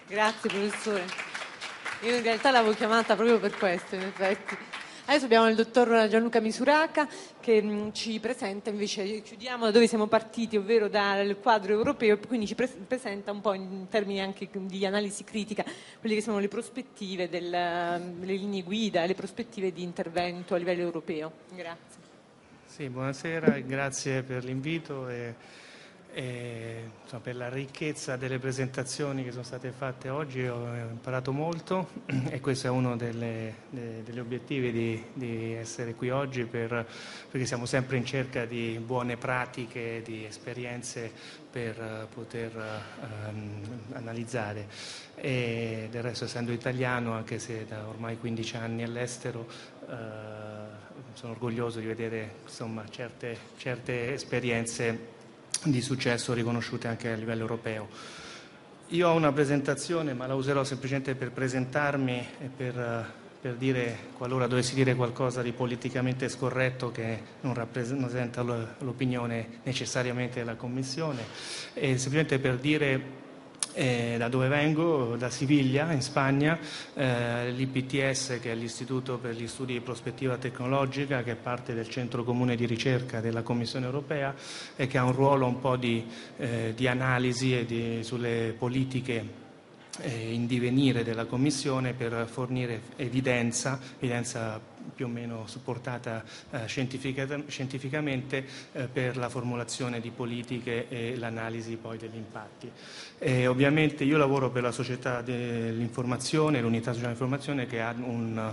Grazie professore. Io in realtà l'avevo chiamata proprio per questo, in effetti. Adesso abbiamo il dottor Gianluca Misuraca che ci presenta invece, chiudiamo da dove siamo partiti, ovvero dal quadro europeo, e quindi ci presenta un po' in termini anche di analisi critica quelle che sono le prospettive, le linee guida, le prospettive di intervento a livello europeo. Grazie. Sì, buonasera, grazie per l'invito insomma, per la ricchezza delle presentazioni che sono state fatte oggi. Ho imparato molto e questo è uno degli obiettivi di essere qui oggi, perché siamo sempre in cerca di buone pratiche, di esperienze per poter analizzare. E del resto, essendo italiano, anche se da ormai 15 anni all'estero, sono orgoglioso di vedere insomma, certe esperienze di successo riconosciute anche a livello europeo. Io ho una presentazione, ma la userò semplicemente per presentarmi e per dire, qualora dovessi dire qualcosa di politicamente scorretto che non rappresenta l'opinione necessariamente della Commissione, e semplicemente per dire da dove vengo, da Siviglia, in Spagna, l'IPTS, che è l'Istituto per gli Studi di Prospettiva Tecnologica, che è parte del Centro Comune di Ricerca della Commissione Europea e che ha un ruolo un po' di analisi sulle politiche in divenire della Commissione, per fornire evidenza più o meno supportata scientificamente per la formulazione di politiche e l'analisi poi degli impatti. Ovviamente io lavoro per la Società dell'Informazione, l'Unità Sociale dell'Informazione, che ha un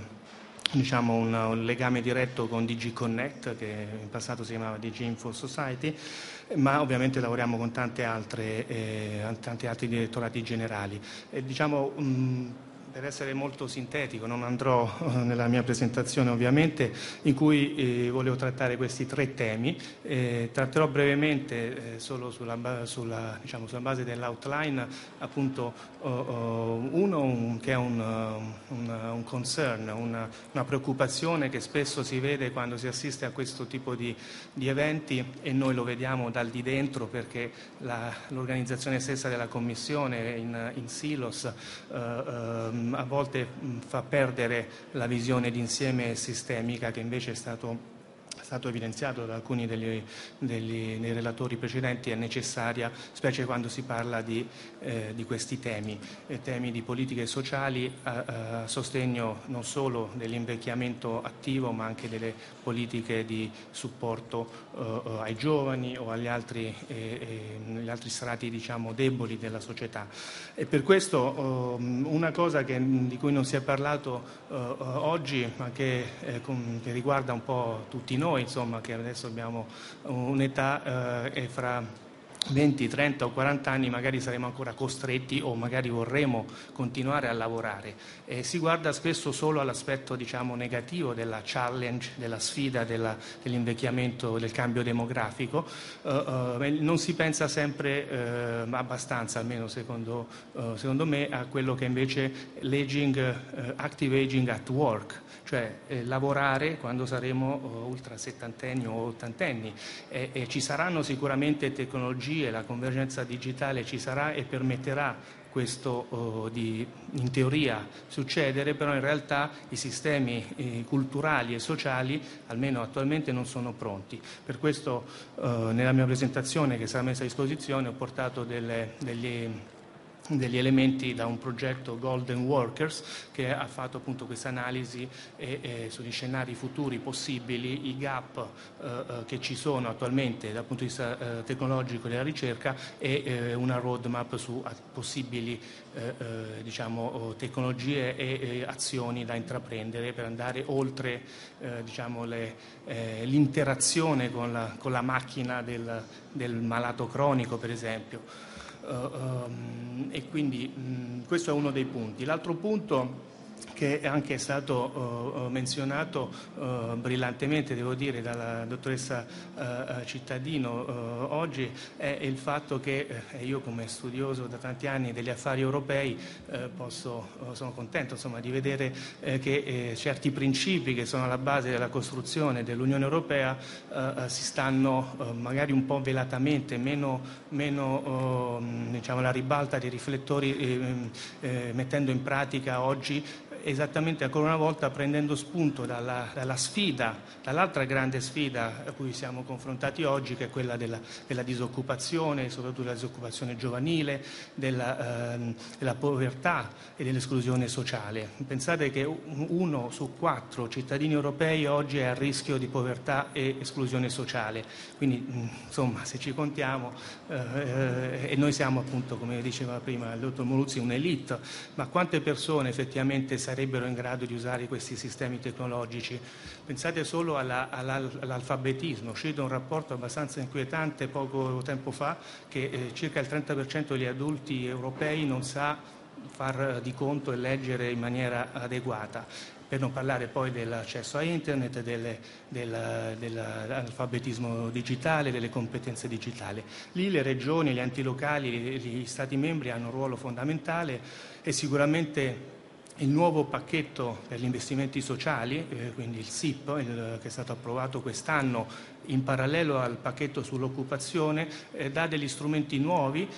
legame diretto con DG Connect, che in passato si chiamava DG Info Society, ma ovviamente lavoriamo con tanti altri direttorati generali. Per essere molto sintetico, non andrò nella mia presentazione ovviamente, in cui volevo trattare questi 3 temi. Tratterò brevemente solo sulla base dell'outline, appunto uno che è un concern, una preoccupazione che spesso si vede quando si assiste a questo tipo di eventi, e noi lo vediamo dal di dentro, perché l'organizzazione stessa della Commissione in silos a volte fa perdere la visione d'insieme sistemica, che invece è stato evidenziato da alcuni dei relatori precedenti, è necessaria, specie quando si parla di questi temi di politiche sociali a sostegno non solo dell'invecchiamento attivo, ma anche delle politiche di supporto ai giovani o agli altri strati deboli della società. E per questo una cosa di cui non si è parlato oggi, ma che riguarda un po' tutti noi, insomma, che adesso abbiamo un'età e fra 20, 30 o 40 anni magari saremo ancora costretti, o magari vorremmo continuare a lavorare. Si guarda spesso solo all'aspetto negativo della challenge, della sfida dell'invecchiamento, del cambio demografico. Non si pensa sempre abbastanza, almeno secondo me, a quello che invece active aging at work, cioè lavorare quando saremo ultra settantenni o ottantenni. Ci saranno sicuramente tecnologie, la convergenza digitale ci sarà e permetterà questo in teoria succedere, però in realtà i sistemi culturali e sociali, almeno attualmente, non sono pronti. Per questo nella mia presentazione, che sarà messa a disposizione, ho portato degli elementi da un progetto Golden Workers, che ha fatto appunto questa analisi sugli scenari futuri possibili, i gap che ci sono attualmente dal punto di vista tecnologico e della ricerca, e una roadmap su possibili tecnologie e azioni da intraprendere per andare oltre l'interazione con la macchina del malato cronico, per esempio. E quindi questo è uno dei punti. L'altro punto che anche è stato menzionato brillantemente, devo dire, dalla dottoressa Cittadino oggi, è il fatto che io, come studioso da tanti anni degli affari europei, sono contento insomma, di vedere che certi principi che sono alla base della costruzione dell'Unione Europea si stanno magari un po' velatamente, meno diciamo, alla ribalta dei riflettori, mettendo in pratica oggi, esattamente ancora una volta prendendo spunto dall'altra grande sfida a cui siamo confrontati oggi, che è quella della disoccupazione, soprattutto della disoccupazione giovanile, della povertà e dell'esclusione sociale. Pensate che 1 su 4 cittadini europei oggi è a rischio di povertà e esclusione sociale, quindi insomma, se ci contiamo, e noi siamo appunto, come diceva prima il dottor Moluzzi, un'elite, ma quante persone effettivamente sarebbero in grado di usare questi sistemi tecnologici? Pensate solo all'alfabetismo. È uscito un rapporto abbastanza inquietante poco tempo fa che circa il 30% degli adulti europei non sa far di conto e leggere in maniera adeguata, per non parlare poi dell'accesso a internet, dell'alfabetismo digitale, delle competenze digitali. Lì le regioni, gli enti locali, gli Stati membri hanno un ruolo fondamentale e sicuramente il nuovo pacchetto per gli investimenti sociali, quindi il SIP, che è stato approvato quest'anno in parallelo al pacchetto sull'occupazione, dà degli strumenti nuovi,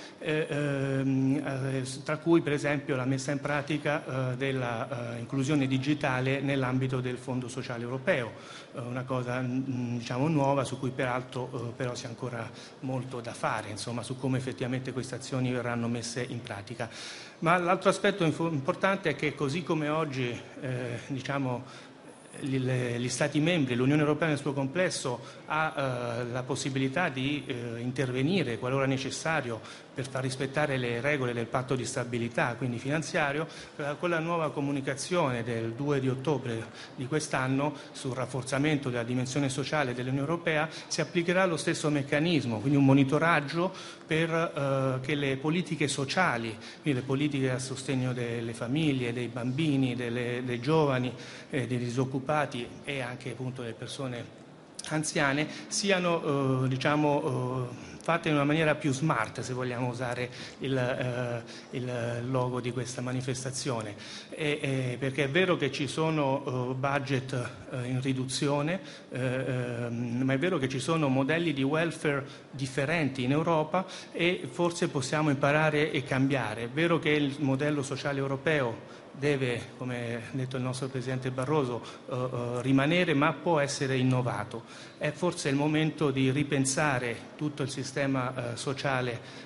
tra cui per esempio la messa in pratica della inclusione digitale nell'ambito del Fondo Sociale Europeo, una cosa diciamo nuova su cui peraltro però c'è ancora molto da fare, insomma, su come effettivamente queste azioni verranno messe in pratica. Ma l'altro aspetto importante è che così come oggi diciamo, gli Stati membri, l'Unione Europea nel suo complesso ha la possibilità di intervenire qualora necessario per far rispettare le regole del patto di stabilità, quindi finanziario, con la nuova comunicazione del 2 di ottobre di quest'anno sul rafforzamento della dimensione sociale dell'Unione Europea si applicherà lo stesso meccanismo, quindi un monitoraggio per che le politiche sociali, quindi le politiche a sostegno delle famiglie, dei bambini, dei giovani, dei disoccupati e anche appunto delle persone anziane siano fatte in una maniera più smart, se vogliamo usare il logo di questa manifestazione, perché è vero che ci sono budget in riduzione, ma è vero che ci sono modelli di welfare differenti in Europa e forse possiamo imparare e cambiare. È vero che il modello sociale europeo deve, come ha detto il nostro Presidente Barroso, rimanere, ma può essere innovato. È forse il momento di ripensare tutto il sistema sociale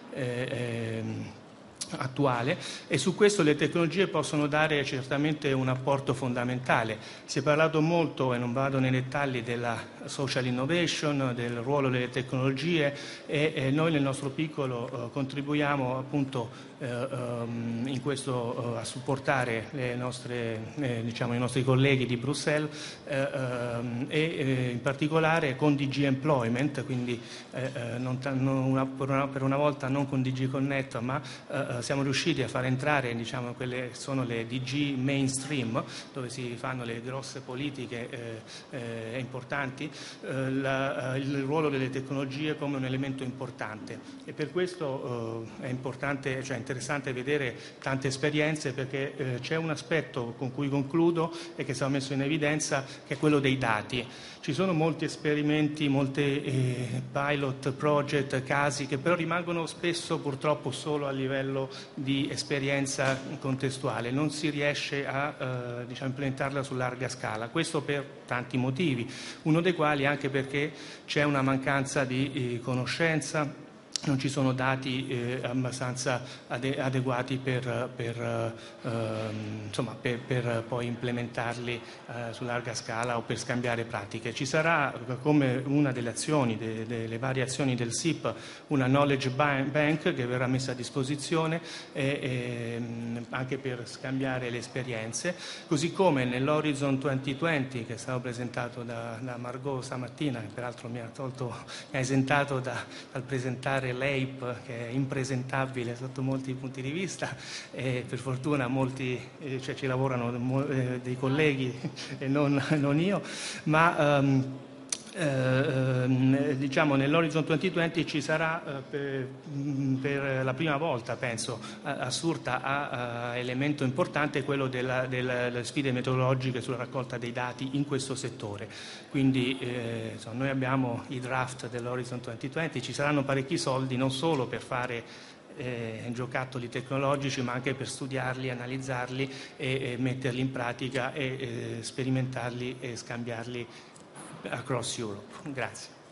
attuale e su questo le tecnologie possono dare certamente un apporto fondamentale. Si è parlato molto, e non vado nei dettagli, della social innovation, del ruolo delle tecnologie e noi nel nostro piccolo contribuiamo appunto in questo a supportare i nostri colleghi di Bruxelles e in particolare con DG Employment, quindi per una volta non con DG Connect, ma siamo riusciti a far entrare quelle che sono le DG mainstream, dove si fanno le grosse politiche importanti, il ruolo delle tecnologie come un elemento importante e per questo è importante, cioè interessante vedere tante esperienze, perché c'è un aspetto con cui concludo e che è stato messo in evidenza, che è quello dei dati. Ci sono molti esperimenti, molte pilot project, casi che però rimangono spesso purtroppo solo a livello di esperienza contestuale, non si riesce a implementarla su larga scala, questo per tanti motivi, uno dei quali anche perché c'è una mancanza di conoscenza, non ci sono dati abbastanza adeguati per poi implementarli su larga scala o per scambiare pratiche. Ci sarà come una delle azioni, delle varie azioni del SIP, una knowledge bank che verrà messa a disposizione anche per scambiare le esperienze, così come nell'Horizon 2020 che è stato presentato da Margot stamattina, che peraltro mi ha esentato dal presentare fare l'EIP, che è impresentabile sotto molti punti di vista, e per fortuna ci lavorano dei colleghi e non io, ma diciamo nell'Horizon 2020 ci sarà per la prima volta, penso, assurta a elemento importante quello delle sfide metodologiche sulla raccolta dei dati in questo settore. Quindi noi abbiamo i draft dell'Horizon 2020, ci saranno parecchi soldi non solo per fare giocattoli tecnologici, ma anche per studiarli, analizzarli e metterli in pratica e sperimentarli e scambiarli across Europe. Grazie.